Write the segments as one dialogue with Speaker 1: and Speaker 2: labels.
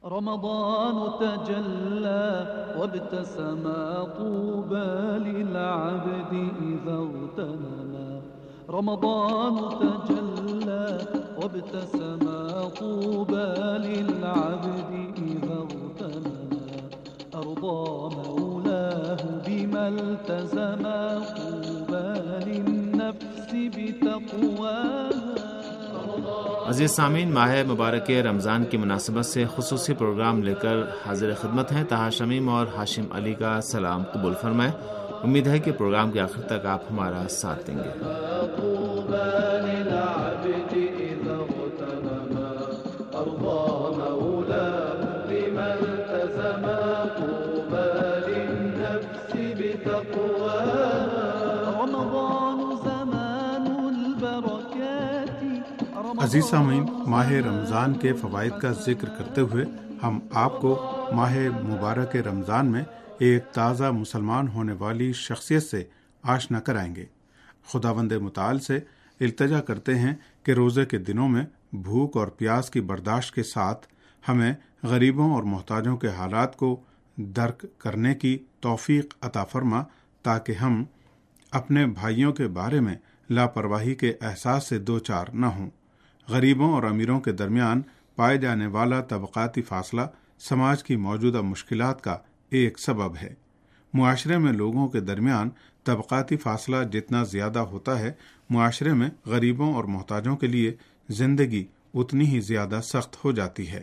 Speaker 1: رمضان تجلى وابتسم طوبى للعبد إذا اغتنما رمضان تجلى وابتسم طوبى للعبد إذا اغتنما أرضى مولاه بما التزم طوبى للنفس بتقواها.
Speaker 2: عزیز سامعین، ماہ مبارک رمضان کی مناسبت سے خصوصی پروگرام لے کر حاضر خدمت ہیں. طاہر شمیم اور ہاشم علی کا سلام قبول فرمائیں. امید ہے کہ پروگرام کے آخر تک آپ ہمارا ساتھ دیں گے.
Speaker 3: عزیز سامعین، ماہ رمضان کے فوائد کا ذکر کرتے ہوئے ہم آپ کو ماہ مبارک رمضان میں ایک تازہ مسلمان ہونے والی شخصیت سے آشنا کرائیں گے. خداوند متعال سے التجا کرتے ہیں کہ روزے کے دنوں میں بھوک اور پیاس کی برداشت کے ساتھ ہمیں غریبوں اور محتاجوں کے حالات کو درک کرنے کی توفیق عطا فرما، تاکہ ہم اپنے بھائیوں کے بارے میں لاپرواہی کے احساس سے دوچار نہ ہوں. غریبوں اور امیروں کے درمیان پائے جانے والا طبقاتی فاصلہ سماج کی موجودہ مشکلات کا ایک سبب ہے. معاشرے میں لوگوں کے درمیان طبقاتی فاصلہ جتنا زیادہ ہوتا ہے، معاشرے میں غریبوں اور محتاجوں کے لیے زندگی اتنی ہی زیادہ سخت ہو جاتی ہے.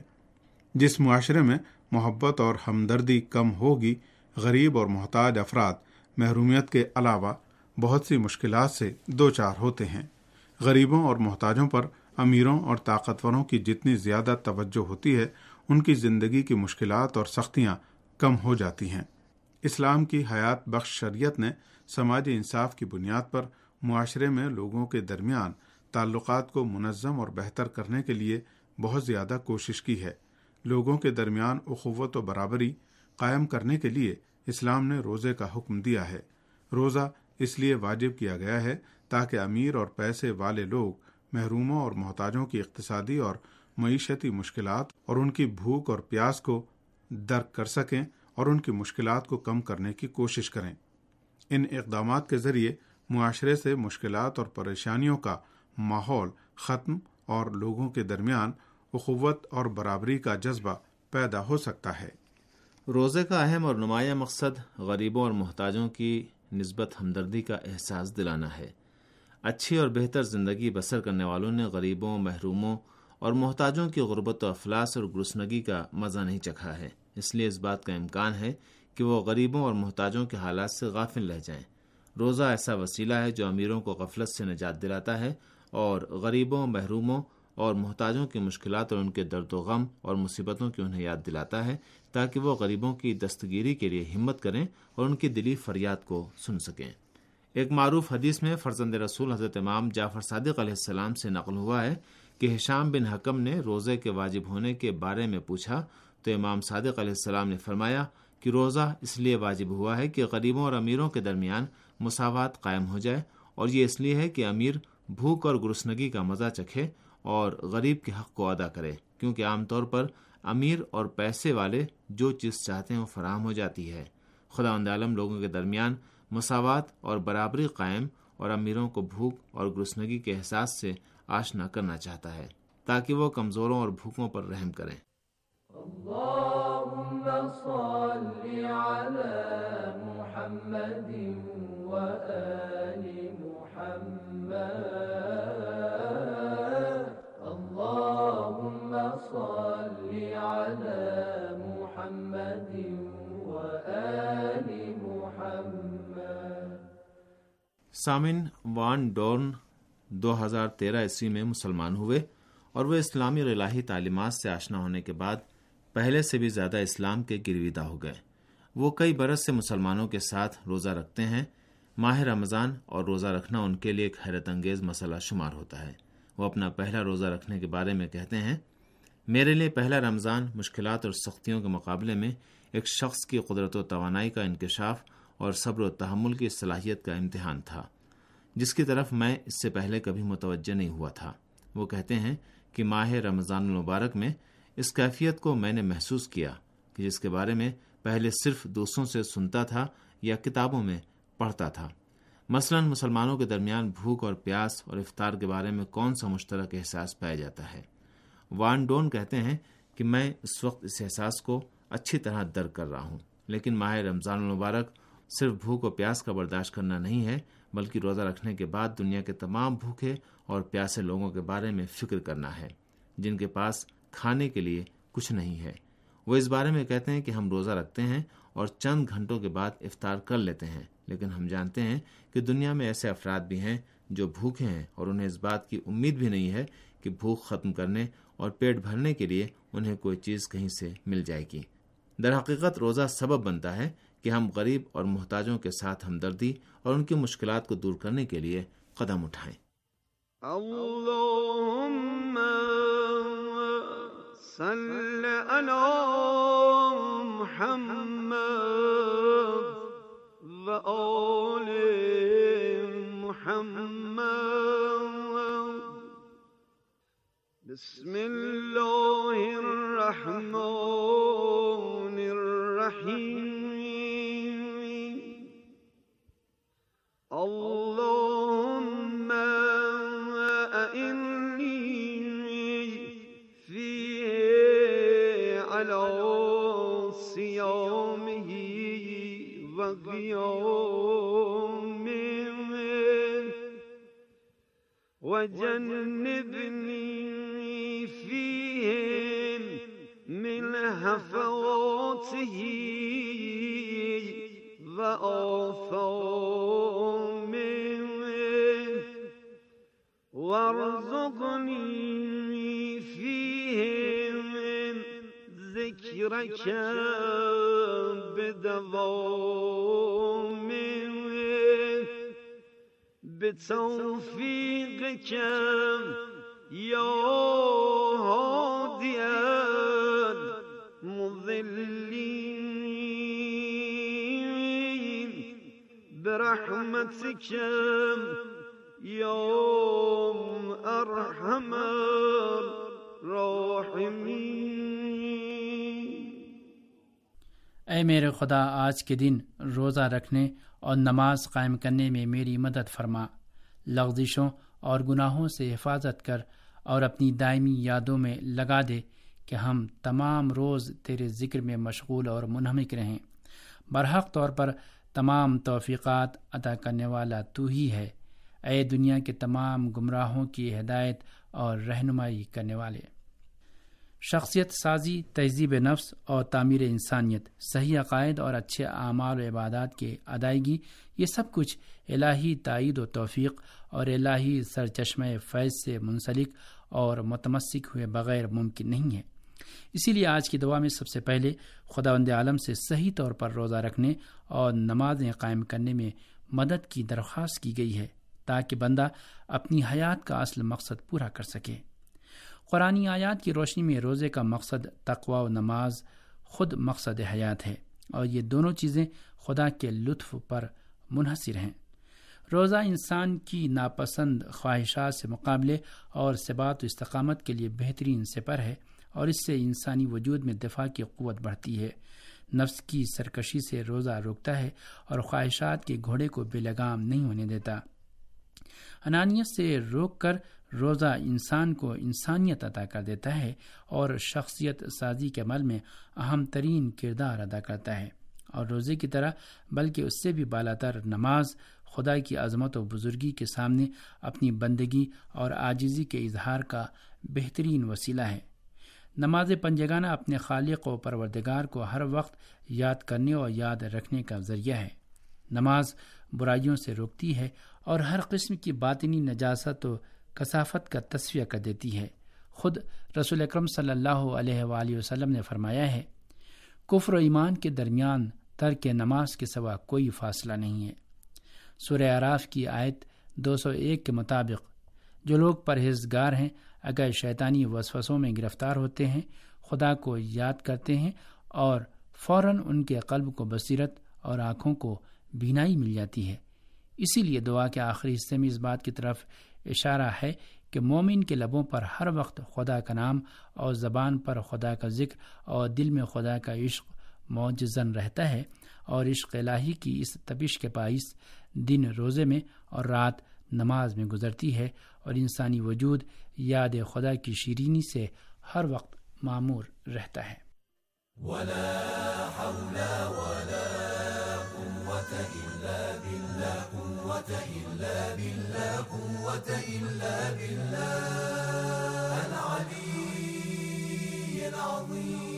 Speaker 3: جس معاشرے میں محبت اور ہمدردی کم ہوگی، غریب اور محتاج افراد محرومیت کے علاوہ بہت سی مشکلات سے دوچار ہوتے ہیں. غریبوں اور محتاجوں پر امیروں اور طاقتوروں کی جتنی زیادہ توجہ ہوتی ہے، ان کی زندگی کی مشکلات اور سختیاں کم ہو جاتی ہیں. اسلام کی حیات بخش شریعت نے سماجی انصاف کی بنیاد پر معاشرے میں لوگوں کے درمیان تعلقات کو منظم اور بہتر کرنے کے لیے بہت زیادہ کوشش کی ہے. لوگوں کے درمیان اخوت و برابری قائم کرنے کے لیے اسلام نے روزے کا حکم دیا ہے. روزہ اس لیے واجب کیا گیا ہے تاکہ امیر اور پیسے والے لوگ محروموں اور محتاجوں کی اقتصادی اور معیشتی مشکلات اور ان کی بھوک اور پیاس کو درک کر سکیں اور ان کی مشکلات کو کم کرنے کی کوشش کریں. ان اقدامات کے ذریعے معاشرے سے مشکلات اور پریشانیوں کا ماحول ختم اور لوگوں کے درمیان اخوت اور برابری کا جذبہ پیدا ہو سکتا ہے.
Speaker 2: روزے کا اہم اور نمایاں مقصد غریبوں اور محتاجوں کی نسبت ہمدردی کا احساس دلانا ہے. اچھی اور بہتر زندگی بسر کرنے والوں نے غریبوں، محروموں اور محتاجوں کی غربت و افلاس اور گرسنگی کا مزہ نہیں چکھا ہے. اس لیے اس بات کا امکان ہے کہ وہ غریبوں اور محتاجوں کے حالات سے غافل رہ جائیں. روزہ ایسا وسیلہ ہے جو امیروں کو غفلت سے نجات دلاتا ہے اور غریبوں، محروموں اور محتاجوں کی مشکلات اور ان کے درد و غم اور مصیبتوں کی انہیں یاد دلاتا ہے، تاکہ وہ غریبوں کی دستگیری کے لیے ہمت کریں اور ان کی دلی فریاد کو سن سکیں. ایک معروف حدیث میں فرزند رسول حضرت امام جعفر صادق علیہ السلام سے نقل ہوا ہے کہ ہشام بن حکم نے روزے کے واجب ہونے کے بارے میں پوچھا تو امام صادق علیہ السلام نے فرمایا کہ روزہ اس لیے واجب ہوا ہے کہ غریبوں اور امیروں کے درمیان مساوات قائم ہو جائے، اور یہ اس لیے ہے کہ امیر بھوک اور گرسنگی کا مزہ چکھے اور غریب کے حق کو ادا کرے، کیونکہ عام طور پر امیر اور پیسے والے جو چیز چاہتے ہیں وہ فراہم ہو جاتی ہے. خداوند عالم لوگوں کے درمیان مساوات اور برابری قائم اور امیروں کو بھوک اور گرسنگی کے احساس سے آشنا کرنا چاہتا ہے تاکہ وہ کمزوروں اور بھوکوں پر رحم کریں.
Speaker 1: اللهم صل على محمد وآل محمد اللهم صل على محمد وآل محمد.
Speaker 2: سامن وان ڈورن 2013 عیسوی میں مسلمان ہوئے اور وہ اسلامی اور الہی تعلیمات سے آشنا ہونے کے بعد پہلے سے بھی زیادہ اسلام کے گرویدہ ہو گئے. وہ کئی برس سے مسلمانوں کے ساتھ روزہ رکھتے ہیں. ماہ رمضان اور روزہ رکھنا ان کے لیے ایک حیرت انگیز مسئلہ شمار ہوتا ہے. وہ اپنا پہلا روزہ رکھنے کے بارے میں کہتے ہیں، میرے لیے پہلا رمضان مشکلات اور سختیوں کے مقابلے میں ایک شخص کی قدرت و توانائی کا انکشاف اور صبر و تحمل کی صلاحیت کا امتحان تھا، جس کی طرف میں اس سے پہلے کبھی متوجہ نہیں ہوا تھا. وہ کہتے ہیں کہ ماہ رمضان المبارک میں اس کیفیت کو میں نے محسوس کیا کہ جس کے بارے میں پہلے صرف دوسروں سے سنتا تھا یا کتابوں میں پڑھتا تھا۔ مثلا مسلمانوں کے درمیان بھوک اور پیاس اور افطار کے بارے میں کون سا مشترک احساس پایا جاتا ہے؟ وان ڈون کہتے ہیں کہ میں اس وقت اس احساس کو اچھی طرح درک کر رہا ہوں، لیکن ماہ رمضان المبارک صرف بھوک و پیاس کا برداشت کرنا نہیں ہے، بلکہ روزہ رکھنے کے بعد دنیا کے تمام بھوکے اور پیاسے لوگوں کے بارے میں فکر کرنا ہے جن کے پاس کھانے کے لیے کچھ نہیں ہے۔ وہ اس بارے میں کہتے ہیں کہ ہم روزہ رکھتے ہیں اور چند گھنٹوں کے بعد افطار کر لیتے ہیں، لیکن ہم جانتے ہیں کہ دنیا میں ایسے افراد بھی ہیں جو بھوکے ہیں اور انہیں اس بات کی امید بھی نہیں ہے کہ بھوک ختم کرنے اور پیٹ بھرنے کے لیے انہیں کوئی چیز کہیں سے مل جائے گی۔ در حقیقت روزہ سبب بنتا ہے کہ ہم غریب اور محتاجوں کے ساتھ ہمدردی اور ان کی مشکلات کو دور کرنے کے لیے قدم اٹھائیں۔
Speaker 4: اللہم صل علی محمد و آل محمد، بسم اللہ الرحمن الرحیم، اللہم اعنی فیہ علی صیامہ و قیامہ، وجنبنی فیہ من ہفواتہ و آثامہ، وارزقنی فیہ من ذکرک بدوام، بتوفیقک یا ہادی المضلین، برحمتک یا ارحم الراحمین۔
Speaker 5: اے میرے خدا، آج کے دن روزہ رکھنے اور نماز قائم کرنے میں میری مدد فرما، لغزشوں اور گناہوں سے حفاظت کر اور اپنی دائمی یادوں میں لگا دے کہ ہم تمام روز تیرے ذکر میں مشغول اور منہمک رہیں۔ برحق طور پر تمام توفیقات عطا کرنے والا تو ہی ہے، اے دنیا کے تمام گمراہوں کی ہدایت اور رہنمائی کرنے والے۔ شخصیت سازی، تہذیب نفس اور تعمیر انسانیت، صحیح عقائد اور اچھے اعمال و عبادات کی ادائیگی، یہ سب کچھ الہی تائید و توفیق اور الہی سرچشمہ فیض سے منسلک اور متمسک ہوئے بغیر ممکن نہیں ہے۔ اسی لیے آج کی دعا میں سب سے پہلے خداوند عالم سے صحیح طور پر روزہ رکھنے اور نمازیں قائم کرنے میں مدد کی درخواست کی گئی ہے تاکہ بندہ اپنی حیات کا اصل مقصد پورا کر سکے۔ قرآنی آیات کی روشنی میں روزے کا مقصد تقوی و نماز خود مقصد حیات ہے، اور یہ دونوں چیزیں خدا کے لطف پر منحصر ہیں۔ روزہ انسان کی ناپسند خواہشات سے مقابلے اور ثبات و استقامت کے لیے بہترین سپر ہے، اور اس سے انسانی وجود میں دفاع کی قوت بڑھتی ہے۔ نفس کی سرکشی سے روزہ روکتا ہے اور خواہشات کے گھوڑے کو بے لگام نہیں ہونے دیتا۔ انانیت سے روک کر روزہ انسان کو انسانیت عطا کر دیتا ہے اور شخصیت سازی کے عمل میں اہم ترین کردار ادا کرتا ہے، اور روزے کی طرح بلکہ اس سے بھی بالاتر نماز خدا کی عظمت و بزرگی کے سامنے اپنی بندگی اور عاجزی کے اظہار کا بہترین وسیلہ ہے۔ نماز پنجگانہ اپنے خالق و پروردگار کو ہر وقت یاد کرنے اور یاد رکھنے کا ذریعہ ہے۔ نماز برائیوں سے روکتی ہے اور ہر قسم کی باطنی نجاست و کثافت کا تصفیہ کر دیتی ہے۔ خود رسول اکرم صلی اللہ علیہ وآلہ وسلم نے فرمایا ہے، کفر و ایمان کے درمیان ترک نماز کے سوا کوئی فاصلہ نہیں ہے۔ سورہ اعراف کی آیت 201 کے مطابق جو لوگ پرہیزگار ہیں اگر شیطانی وسوسوں میں گرفتار ہوتے ہیں، خدا کو یاد کرتے ہیں اور فوراً ان کے قلب کو بصیرت اور آنکھوں کو بینائی مل جاتی ہے۔ اسی لیے دعا کے آخری حصے میں اس بات کی طرف اشارہ ہے کہ مومن کے لبوں پر ہر وقت خدا کا نام اور زبان پر خدا کا ذکر اور دل میں خدا کا عشق موجزن رہتا ہے، اور عشق الہی کی اس تپش کے باعث دن روزے میں اور رات نماز میں گزرتی ہے، اور انسانی وجود یاد خدا کی شیرینی سے ہر وقت معمور رہتا ہے۔
Speaker 1: ولا حول ولا قوة إلا بالله، قوة إلا بالله، قوة إلا بالله العلي العظيم۔